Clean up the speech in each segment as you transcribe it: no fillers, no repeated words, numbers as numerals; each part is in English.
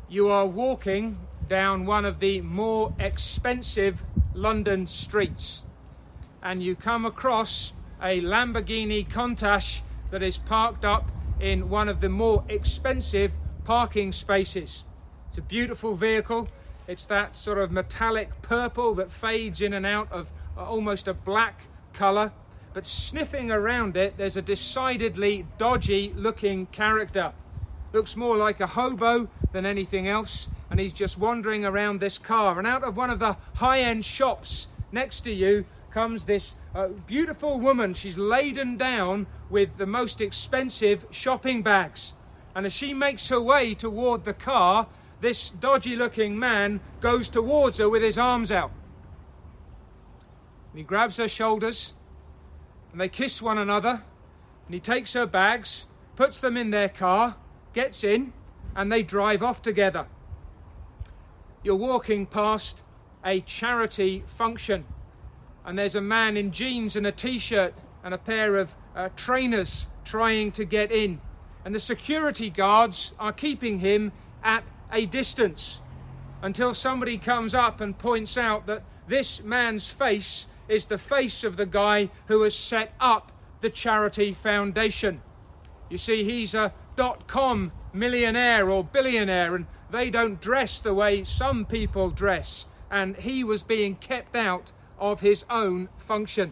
You are walking down one of the more expensive London streets, and you come across a Lamborghini Countach that is parked up in one of the more expensive parking spaces. It's a beautiful vehicle. It's that sort of metallic purple that fades in and out of almost a black colour. But sniffing around it, there's a decidedly dodgy looking character. Looks more like a hobo than anything else, and he's just wandering around this car. And out of one of the high-end shops next to you comes this beautiful woman. She's laden down with the most expensive shopping bags. And as she makes her way toward the car, this dodgy looking man goes towards her with his arms out. And he grabs her shoulders, and they kiss one another, and he takes her bags, puts them in their car, gets in, and they drive off together. You're walking past a charity function, and there's a man in jeans and a t-shirt and a pair of trainers trying to get in, and the security guards are keeping him at a distance until somebody comes up and points out that this man's face is the face of the guy who has set up the charity foundation. You see, he's a .com millionaire or billionaire, and they don't dress the way some people dress, and he was being kept out of his own function.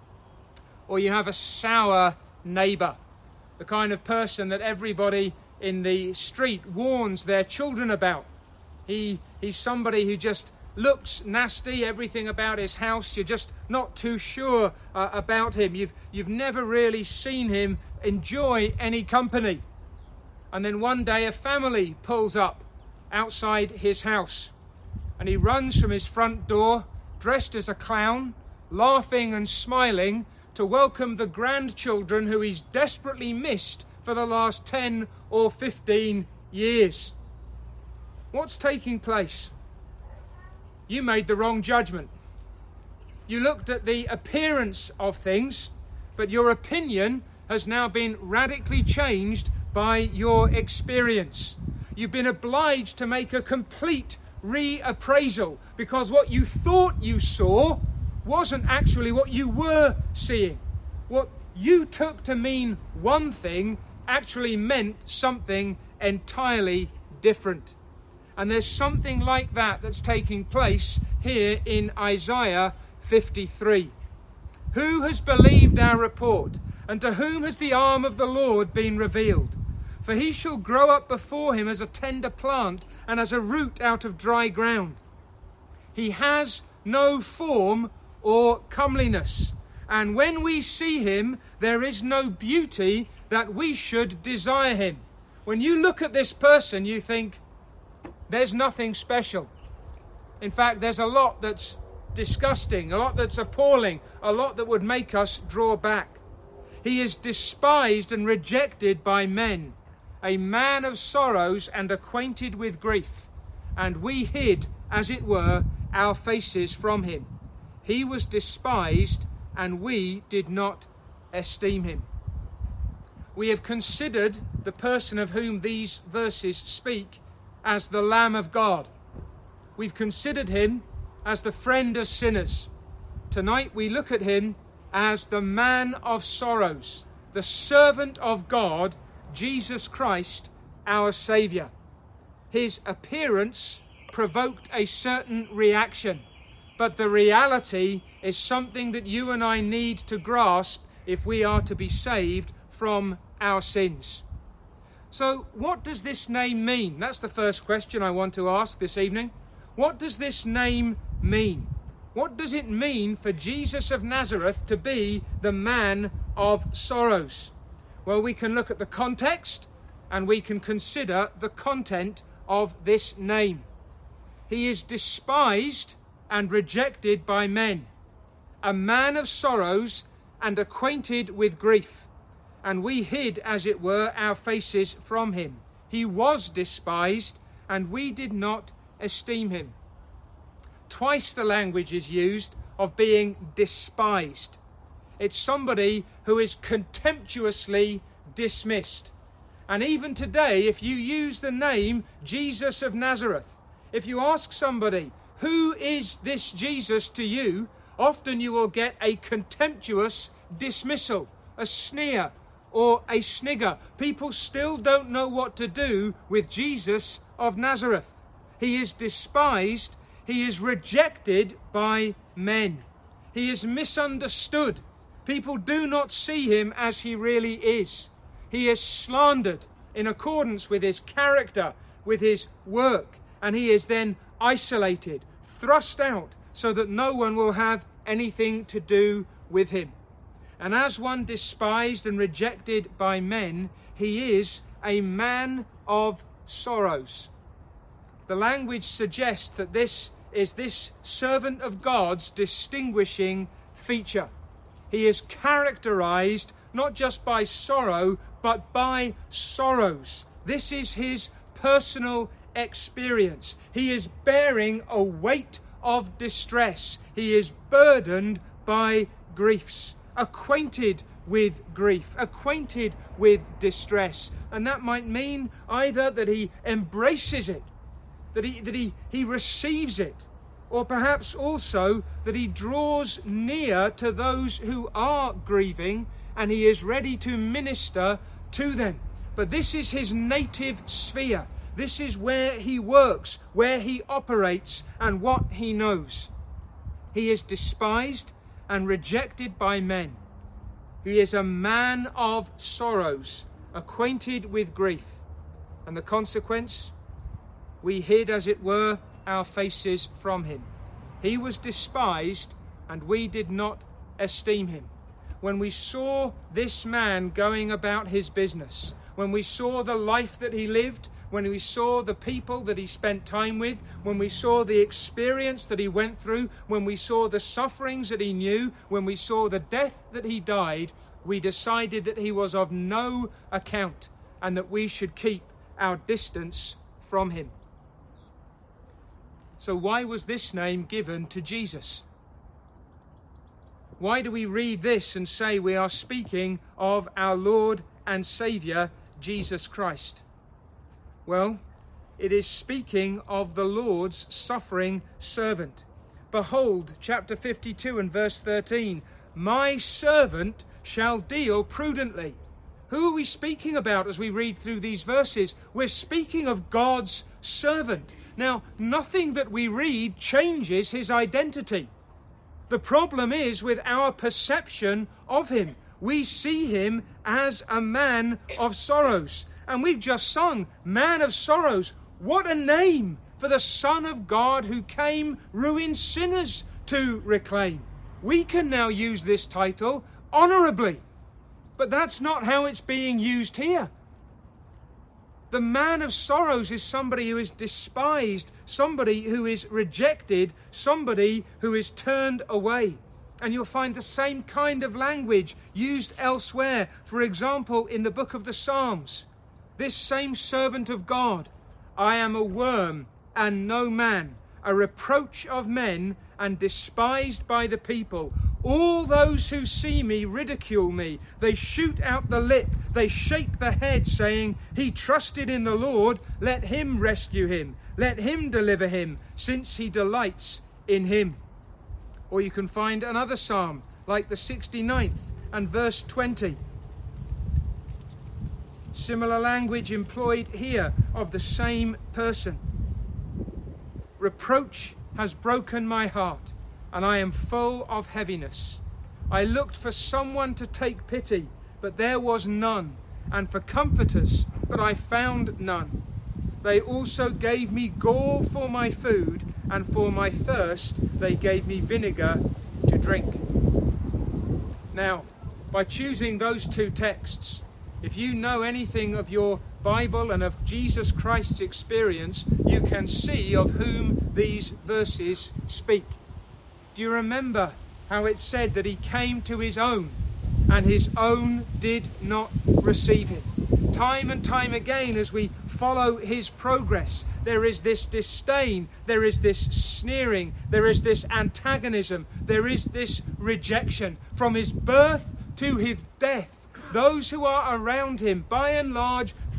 Or you have a sour neighbour, the kind of person that everybody in the street warns their children about. He's somebody who just looks nasty. Everything about his house, you're just not too sure about him. You've never really seen him enjoy any company. And then one day a family pulls up outside his house, and he runs from his front door dressed as a clown, laughing and smiling to welcome the grandchildren who he's desperately missed for the last 10 or 15 years. What's taking place? You made the wrong judgment. You looked at the appearance of things, but your opinion has now been radically changed by your experience. You've been obliged to make a complete reappraisal because what you thought you saw wasn't actually what you were seeing. What you took to mean one thing actually meant something entirely different. And there's something like that that's taking place here in Isaiah 53. Who has believed our report? And to whom has the arm of the Lord been revealed? For he shall grow up before him as a tender plant and as a root out of dry ground. He has no form or comeliness, and when we see him, there is no beauty that we should desire him. When you look at this person, you think, there's nothing special. In fact, there's a lot that's disgusting, a lot that's appalling, a lot that would make us draw back. He is despised and rejected by men, a man of sorrows and acquainted with grief, and we hid, as it were, our faces from him. He was despised, and we did not esteem him. We have considered the person of whom these verses speak as the Lamb of God. We've considered him as the friend of sinners. Tonight we look at him as the man of sorrows, the servant of God, Jesus Christ, our Saviour. His appearance provoked a certain reaction, but the reality is something that you and I need to grasp if we are to be saved from our sins. So what does this name mean? That's the first question I want to ask this evening. What does this name mean? What does it mean for Jesus of Nazareth to be the man of sorrows? Well, we can look at the context and we can consider the content of this name. He is despised and rejected by men, a man of sorrows and acquainted with grief. And we hid, as it were, our faces from him. He was despised, and we did not esteem him. Twice the language is used of being despised. It's somebody who is contemptuously dismissed. And even today, if you use the name Jesus of Nazareth, if you ask somebody, who is this Jesus to you? Often you will get a contemptuous dismissal, a sneer, or a snigger. People still don't know what to do with Jesus of Nazareth. He is despised. He is rejected by men. He is misunderstood. People do not see him as he really is. He is slandered in accordance with his character, with his work, and he is then isolated, thrust out, so that no one will have anything to do with him. And as one despised and rejected by men, he is a man of sorrows. The language suggests that this is this servant of God's distinguishing feature. He is characterized not just by sorrow, but by sorrows. This is his personal experience. He is bearing a weight of distress. He is burdened by griefs, acquainted with grief, acquainted with distress. And that might mean either that he embraces it, that he receives it, or perhaps also that he draws near to those who are grieving and he is ready to minister to them. But this is his native sphere. This is where he works, where he operates, and what he knows. He is despised and rejected by men. He is a man of sorrows, acquainted with grief. And the consequence? We hid, as it were, our faces from him. He was despised, and we did not esteem him. When we saw this man going about his business, when we saw the life that he lived, when we saw the people that he spent time with, when we saw the experience that he went through, when we saw the sufferings that he knew, when we saw the death that he died, we decided that he was of no account and that we should keep our distance from him. So why was this name given to Jesus? Why do we read this and say we are speaking of our Lord and Saviour, Jesus Christ? Well, it is speaking of the Lord's suffering servant. Behold, chapter 52 and verse 13, my servant shall deal prudently. Who are we speaking about as we read through these verses? We're speaking of God's servant. Now, nothing that we read changes his identity. The problem is with our perception of him. We see him as a man of sorrows. And we've just sung, Man of Sorrows. What a name for the Son of God who came ruined sinners to reclaim. We can now use this title honorably. But that's not how it's being used here. The man of sorrows is somebody who is despised, somebody who is rejected, somebody who is turned away. And you'll find the same kind of language used elsewhere. For example, in the book of the Psalms, this same servant of God, I am a worm and no man, a reproach of men and despised by the people. All those who see me ridicule me. They shoot out the lip. They shake the head, saying, he trusted in the Lord. Let him rescue him. Let him deliver him, since he delights in him. Or you can find another psalm, like the 69th and verse 20. Similar language employed here of the same person. Reproach has broken my heart, and I am full of heaviness. I looked for someone to take pity, but there was none, and for comforters, but I found none. They also gave me gall for my food, and for my thirst they gave me vinegar to drink. Now, by choosing those two texts, if you know anything of your Bible and of Jesus Christ's experience, you can see of whom these verses speak. Do you remember how it said that he came to his own, and his own did not receive him? Time and time again, as we follow his progress, there is this disdain, there is this sneering, there is this antagonism, there is this rejection. From his birth to his death, those who are around him, by and large,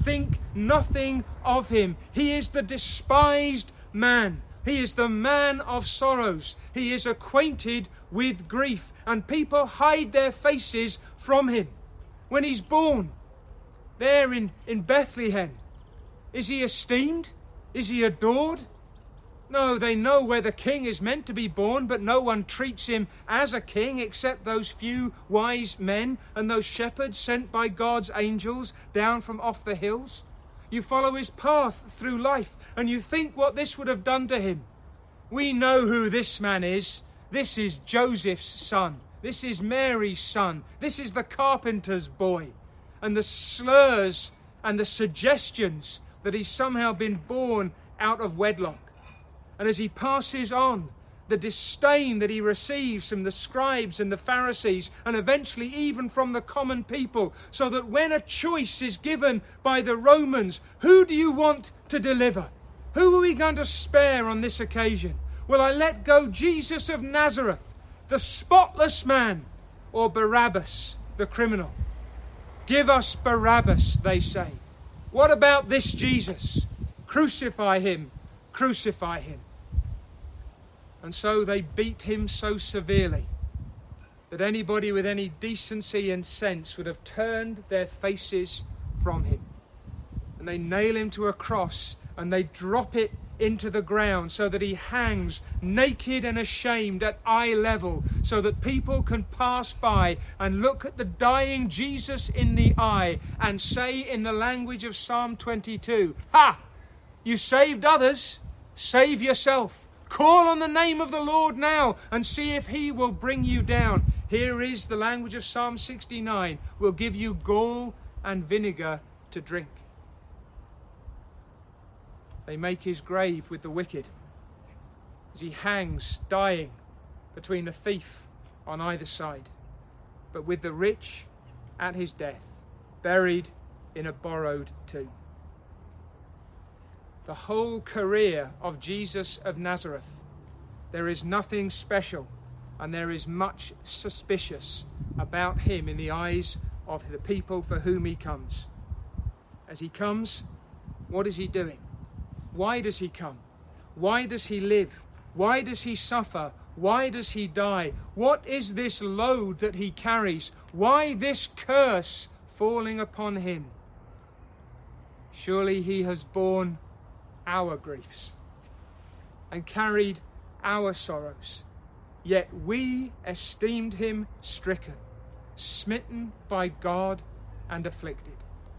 think nothing of him. He is the despised man. He is the man of sorrows. He is acquainted with grief, and people hide their faces from him. When he's born, there in Bethlehem, is he esteemed? Is he adored? No, they know where the king is meant to be born, but no one treats him as a king except those few wise men and those shepherds sent by God's angels down from off the hills. You follow his path through life, and you think what this would have done to him. We know who this man is. This is Joseph's son. This is Mary's son. This is the carpenter's boy. And the slurs and the suggestions that he's somehow been born out of wedlock. And as he passes on, the disdain that he receives from the scribes and the Pharisees, and eventually even from the common people, so that when a choice is given by the Romans, who do you want to deliver? Who are we going to spare on this occasion? Will I let go Jesus of Nazareth, the spotless man, or Barabbas, the criminal? Give us Barabbas, they say. What about this Jesus? Crucify him, crucify him. And so they beat him so severely that anybody with any decency and sense would have turned their faces from him. And they nail him to a cross and they drop it into the ground so that he hangs naked and ashamed at eye level, so that people can pass by and look at the dying Jesus in the eye and say in the language of Psalm 22, "Ha! You saved others, save yourself. Call on the name of the Lord now and see if he will bring you down." Here is the language of Psalm 69. "Will give you gall and vinegar to drink." They make his grave with the wicked as he hangs dying between a thief on either side, but with the rich at his death, buried in a borrowed tomb. The whole career of Jesus of Nazareth, there is nothing special and there is much suspicious about him in the eyes of the people for whom he comes. As he comes, what is he doing? Why does he come? Why does he live? Why does he suffer? Why does he die? What is this load that he carries? Why this curse falling upon him? Surely he has borne our griefs and carried our sorrows, yet we esteemed him stricken, smitten by God and afflicted.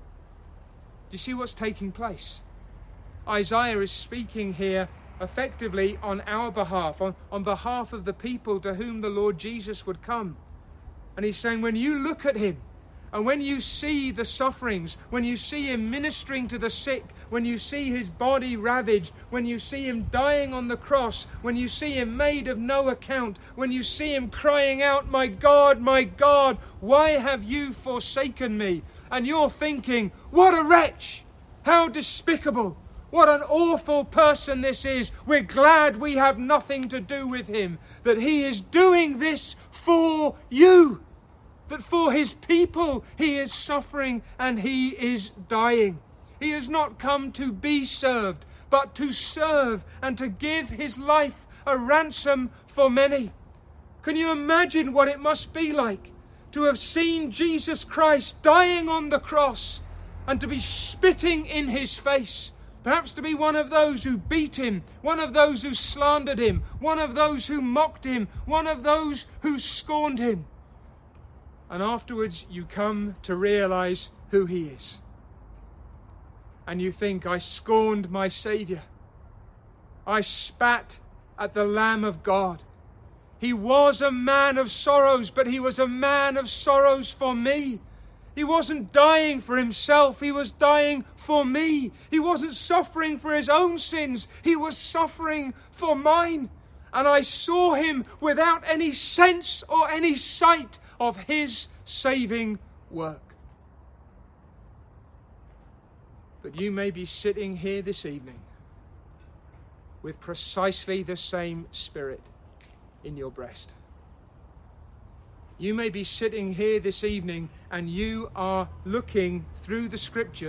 Do you see what's taking place? Isaiah is speaking here effectively on our behalf, on behalf of the people to whom the Lord Jesus would come. And he's saying, when you look at him, and when you see the sufferings, when you see him ministering to the sick, when you see his body ravaged, when you see him dying on the cross, when you see him made of no account, when you see him crying out, my God, why have you forsaken me?" And you're thinking, what a wretch! How despicable! What an awful person this is. We're glad we have nothing to do with him. That he is doing this for you. That for his people he is suffering and he is dying. He has not come to be served, but to serve and to give his life a ransom for many. Can you imagine what it must be like to have seen Jesus Christ dying on the cross and to be spitting in his face? Perhaps to be one of those who beat him, one of those who slandered him, one of those who mocked him, one of those who scorned him. And afterwards you come to realize who he is. And you think, I scorned my Saviour. I spat at the Lamb of God. He was a man of sorrows, but he was a man of sorrows for me. He wasn't dying for himself, he was dying for me. He wasn't suffering for his own sins, he was suffering for mine. And I saw him without any sense or any sight of his saving work. But you may be sitting here this evening with precisely the same spirit in your breast. You may be sitting here this evening and you are looking through the scriptures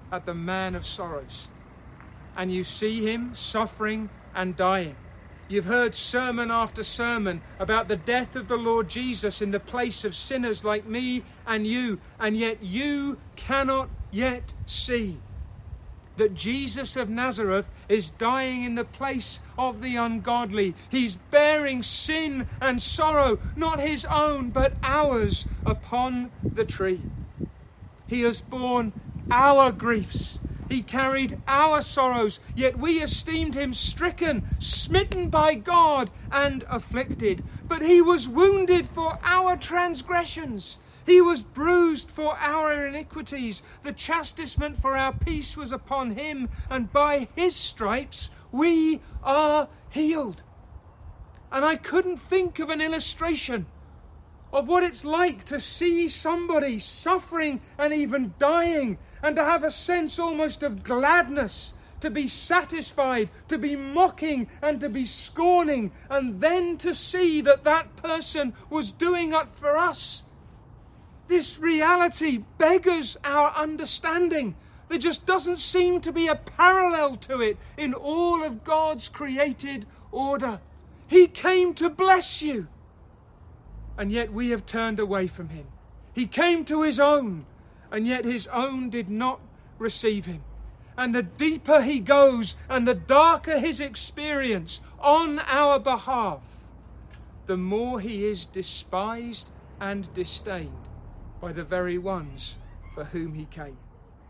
at the man of sorrows, and you see him suffering and dying. You've heard sermon after sermon about the death of the Lord Jesus in the place of sinners like me and yet you cannot yet see that Jesus of Nazareth is dying in the place of the ungodly. He's bearing sin and sorrow, not his own, but ours, upon the tree. He has borne our griefs. He carried our sorrows, yet we esteemed him stricken, smitten by God, and afflicted. But he was wounded for our transgressions. He was bruised for our iniquities. The chastisement for our peace was upon him, and by his stripes we are healed. And I couldn't think of an illustration of what it's like to see somebody suffering and even dying, and to have a sense almost of gladness, to be satisfied, to be mocking and to be scorning, and then to see that that person was doing it for us. This reality beggars our understanding. There just doesn't seem to be a parallel to it in all of God's created order. He came to bless you, and yet we have turned away from him. He came to his own, and yet his own did not receive him. And the deeper he goes and the darker his experience on our behalf, the more he is despised and disdained by the very ones for whom he came.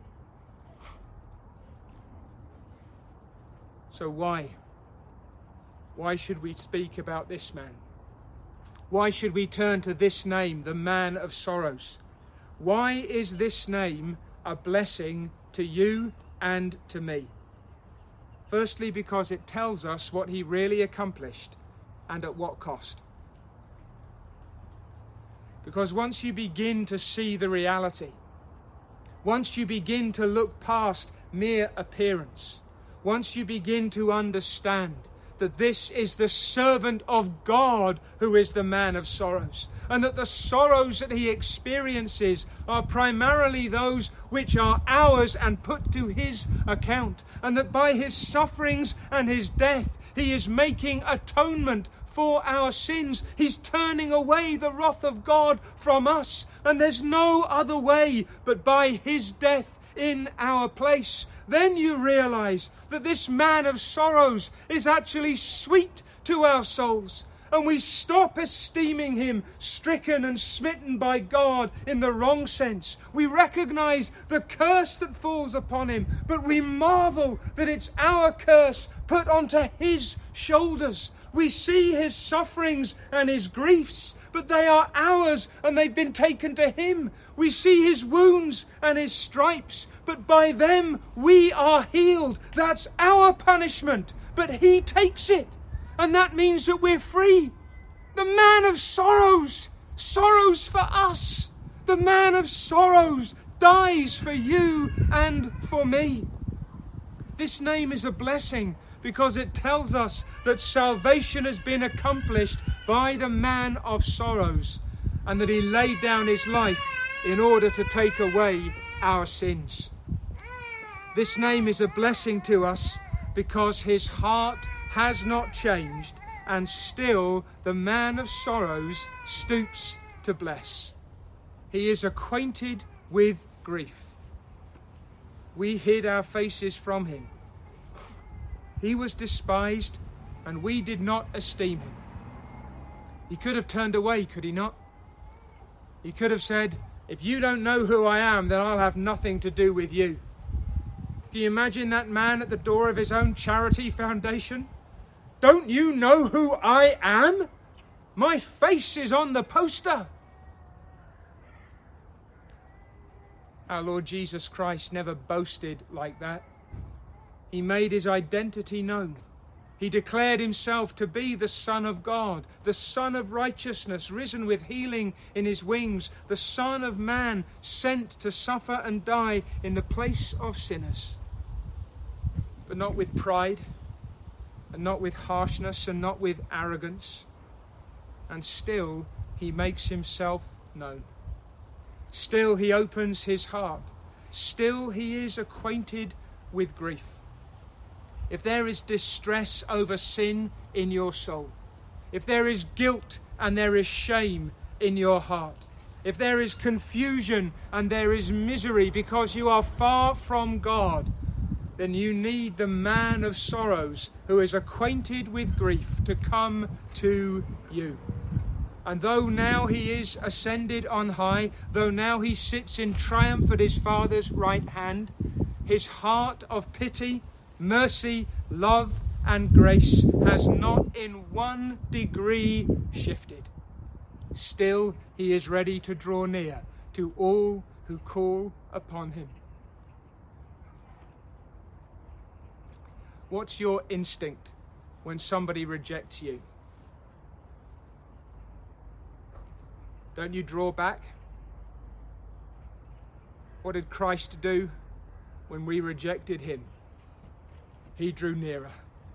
So why? Why should we speak about this man? Why should we turn to this name, the man of sorrows? Why is this name a blessing to you and to me? Firstly, because it tells us what he really accomplished and at what cost. Because once you begin to see the reality, once you begin to look past mere appearance, once you begin to understand that this is the servant of God who is the man of sorrows, and that the sorrows that he experiences are primarily those which are ours and put to his account, and that by his sufferings and his death he is making atonement for our sins. He's turning away the wrath of God from us, and there's no other way but by his death in our place. Then you realize that this man of sorrows is actually sweet to our souls, and we stop esteeming him stricken and smitten by God in the wrong sense. We recognize the curse that falls upon him, but we marvel that it's our curse put onto his shoulders. We see his sufferings and his griefs, but they are ours and they've been taken to him. We see his wounds and his stripes, but by them we are healed. That's our punishment, but he takes it, and that means that we're free. The man of sorrows, sorrows for us. The man of sorrows dies for you and for me. This name is a blessing because it tells us that salvation has been accomplished by the man of sorrows, and that he laid down his life in order to take away our sins. This name is a blessing to us because his heart has not changed, and still the man of sorrows stoops to bless. He is acquainted with grief. We hid our faces from him. He was despised, and we did not esteem him. He could have turned away, could he not? He could have said, if you don't know who I am, then I'll have nothing to do with you. Can you imagine that man at the door of his own charity foundation? Don't you know who I am? My face is on the poster. Our Lord Jesus Christ never boasted like that. He made his identity known. He declared himself to be the Son of God, the Son of righteousness, risen with healing in his wings, the Son of Man, sent to suffer and die in the place of sinners. But not with pride, and not with harshness, and not with arrogance. And still he makes himself known. Still he opens his heart. still he is acquainted with grief. If there is distress over sin in your soul, if there is guilt and there is shame in your heart, if there is confusion and there is misery because you are far from God, then you need the man of sorrows who is acquainted with grief to come to you. And though now he is ascended on high, though now he sits in triumph at his Father's right hand, his heart of pity, mercy, love and grace has not in 1 degree shifted. Still he is ready to draw near to all who call upon him. What's your instinct when somebody rejects you? Don't you draw back? What did Christ do when we rejected him? He drew nearer.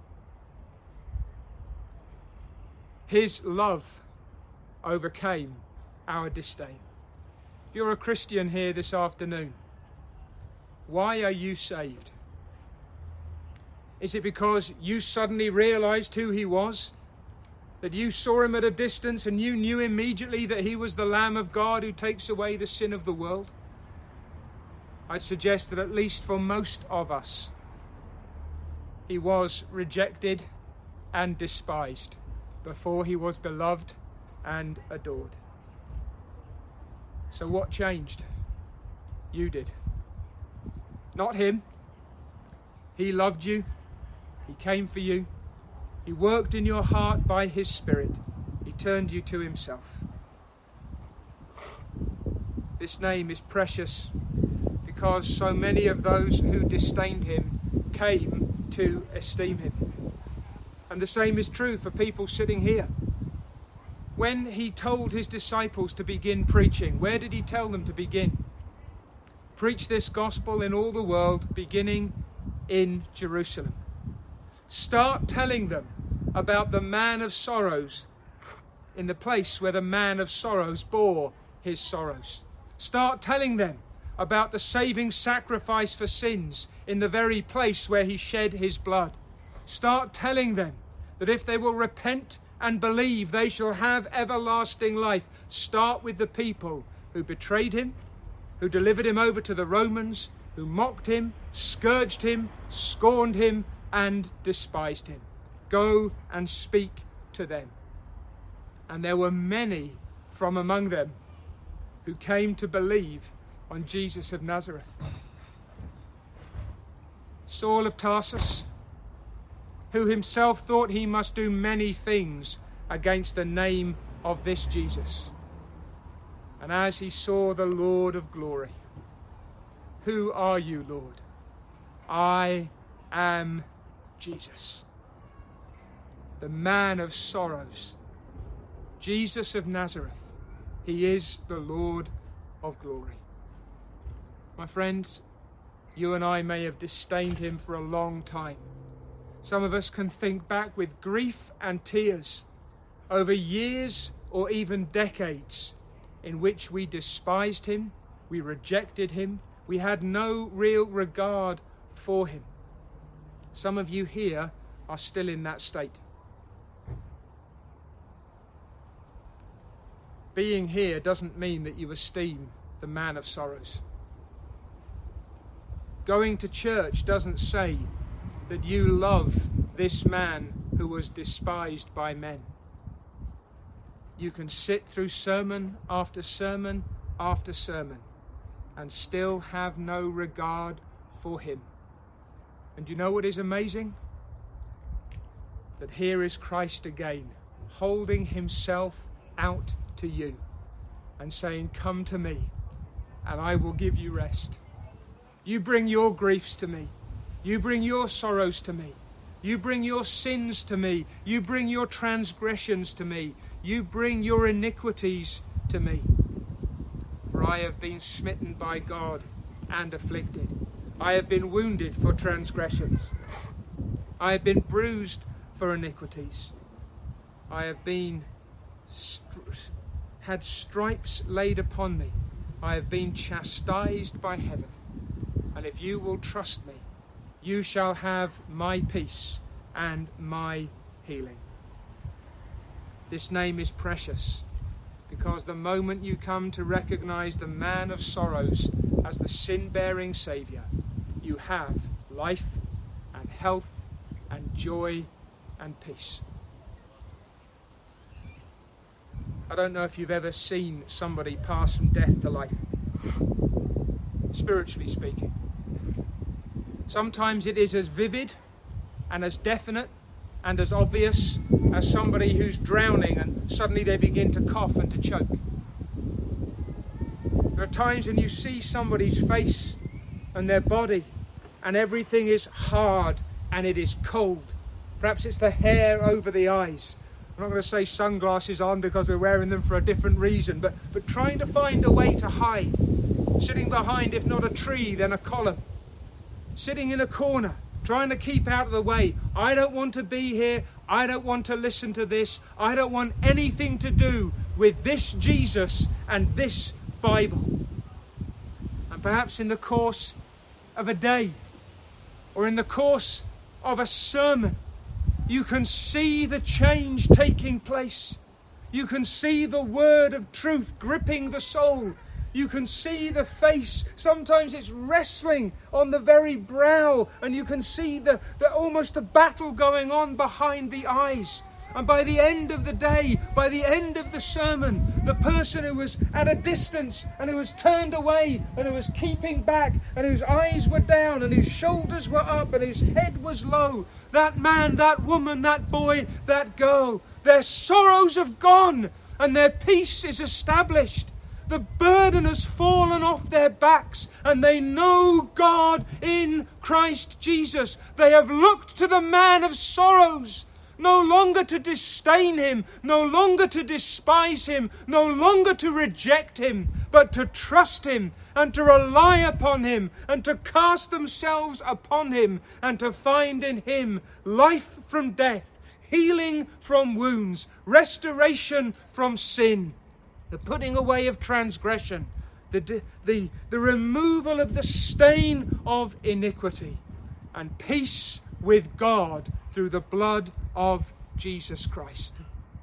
His love overcame our disdain. If you're a Christian here this afternoon, why are you saved? Is it because you suddenly realized who he was? That you saw him at a distance and you knew immediately that he was the Lamb of God who takes away the sin of the world? I'd suggest that at least for most of us, he was rejected and despised before he was beloved and adored. So what changed? You did. Not him. He loved you. He came for you. He worked in your heart by his Spirit. He turned you to himself. This name is precious because so many of those who disdained him came to esteem him. And the same is true for people sitting here. When he told his disciples to begin preaching, where did he tell them to begin? Preach this gospel in all the world, beginning in Jerusalem. Start telling them about the man of sorrows in the place where the man of sorrows bore his sorrows. Start telling them about the saving sacrifice for sins in the very place where he shed his blood. Start telling them that if they will repent and believe, they shall have everlasting life. Start with the people who betrayed him, who delivered him over to the Romans, who mocked him, scourged him, scorned him, and despised him. Go and speak to them. And there were many from among them who came to believe on Jesus of Nazareth. Saul of Tarsus, who himself thought he must do many things against the name of this Jesus. And as he saw the Lord of glory, "Who are you, Lord?" "I am Jesus, the man of sorrows, Jesus of Nazareth. He is the Lord of glory." My friends, you and I may have disdained him for a long time. Some of us can think back with grief and tears over years or even decades in which we despised him, we rejected him, we had no real regard for him. Some of you here are still in that state. Being here doesn't mean that you esteem the man of sorrows. Going to church doesn't say that you love this man who was despised by men. You can sit through sermon after sermon after sermon and still have no regard for him. And you know what is amazing? That here is Christ again, holding himself out to you and saying, "Come to me and I will give you rest. You bring your griefs to me. You bring your sorrows to me. You bring your sins to me. You bring your transgressions to me. You bring your iniquities to me. For I have been smitten by God and afflicted. I have been wounded for transgressions. I have been bruised for iniquities. I have been had stripes laid upon me. I have been chastised by heaven. And if you will trust me, you shall have my peace and my healing. This name is precious because the moment you come to recognize the man of sorrows as the sin-bearing Saviour, you have life and health and joy and peace. I don't know if you've ever seen somebody pass from death to life, spiritually speaking. Sometimes it is as vivid and as definite and as obvious as somebody who's drowning and suddenly they begin to cough and to choke. There are times when you see somebody's face and their body and everything is hard and it is cold. Perhaps it's the hair over the eyes. I'm not going to say sunglasses on because we're wearing them for a different reason, but trying to find a way to hide. Sitting behind, if not a tree, then a column. Sitting in a corner, trying to keep out of the way. I don't want to be here. I don't want to listen to this. I don't want anything to do with this Jesus and this Bible. And perhaps in the course of a day or in the course of a sermon, you can see the change taking place. You can see the word of truth gripping the soul. You can see the face. Sometimes it's wrestling on the very brow, and you can see the almost the battle going on behind the eyes. And by the end of the day, by the end of the sermon, the person who was at a distance and who was turned away and who was keeping back and whose eyes were down and whose shoulders were up and whose head was low, that man, that woman, that boy, that girl, their sorrows have gone and their peace is established. The burden has fallen off their backs and they know God in Christ Jesus. They have looked to the man of sorrows, no longer to disdain him, no longer to despise him, no longer to reject him, but to trust him and to rely upon him and to cast themselves upon him and to find in him life from death, healing from wounds, restoration from sin, the putting away of transgression, the removal of the stain of iniquity, and peace with God through the blood of Jesus Christ.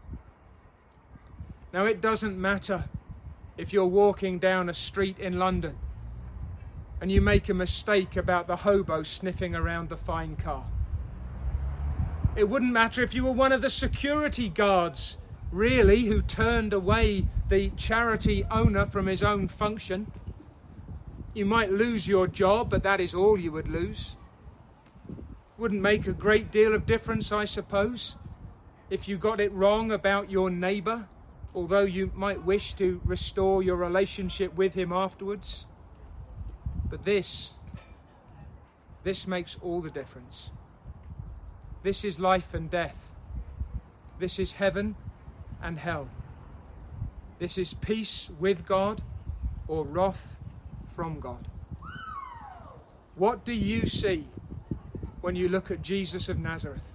Now, it doesn't matter if you're walking down a street in London and you make a mistake about the hobo sniffing around the fine car. It wouldn't matter if you were one of the security guards, really, who turned away the charity owner from his own function. You might lose your job, but that is all you would lose. Wouldn't make a great deal of difference, I suppose, if you got it wrong about your neighbour, although you might wish to restore your relationship with him afterwards. But this makes all the difference. This is life and death. This is heaven and hell. This is peace with God or wrath from God. What do you see when you look at Jesus of Nazareth?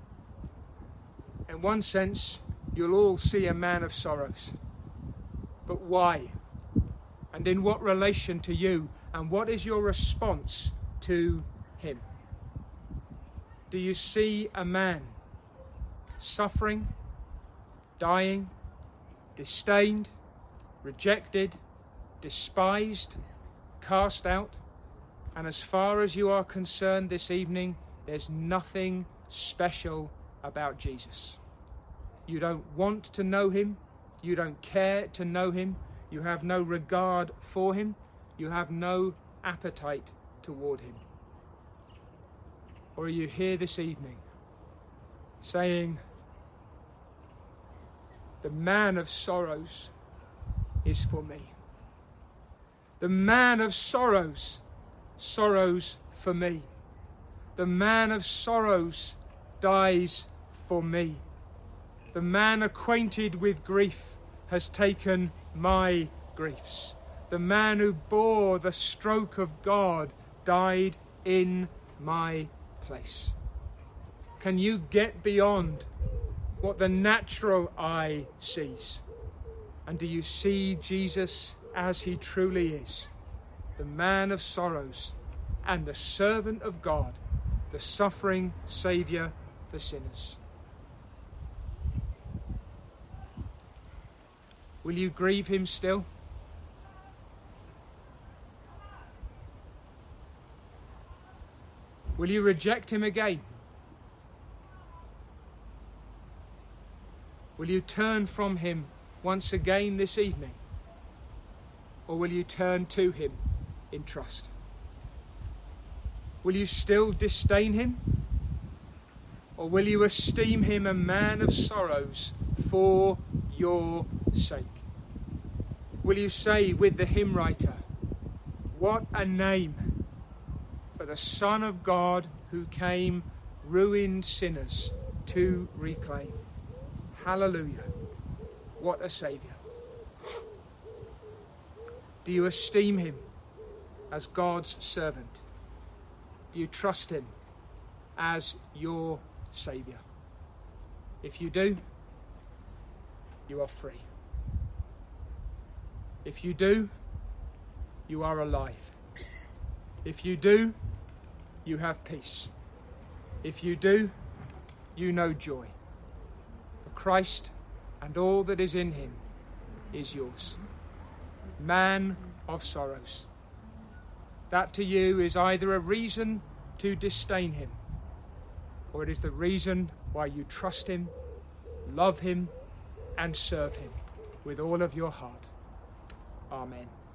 In one sense, you'll all see a man of sorrows. But why? And in what relation to you? And what is your response to him? Do you see a man suffering, dying, disdained, rejected, despised, cast out? And as far as you are concerned this evening, there's nothing special about Jesus. You don't want to know him. You don't care to know him. You have no regard for him. You have no appetite toward him. Or are you here this evening saying, the man of sorrows is for me. The man of sorrows sorrows for me. The man of sorrows dies for me. The man acquainted with grief has taken my griefs. The man who bore the stroke of God died in my place. Can you get beyond what the natural eye sees? And do you see Jesus as he truly is? The man of sorrows and the servant of God, the suffering Saviour for sinners. Will you grieve him still? Will you reject him again? Will you turn from him once again this evening? Or will you turn to him in trust? Will you still disdain him? Or will you esteem him a man of sorrows for your sake? Will you say with the hymn writer, what a name for the Son of God who came ruined sinners to reclaim. Hallelujah. What a Saviour. Do you esteem him as God's servant? Do you trust him as your Saviour? If you do, you are free. If you do, you are alive. If you do, you have peace. If you do, you know joy. For Christ and all that is in him is yours. Man of sorrows. That to you is either a reason to disdain him, or it is the reason why you trust him, love him, and serve him with all of your heart. Amen.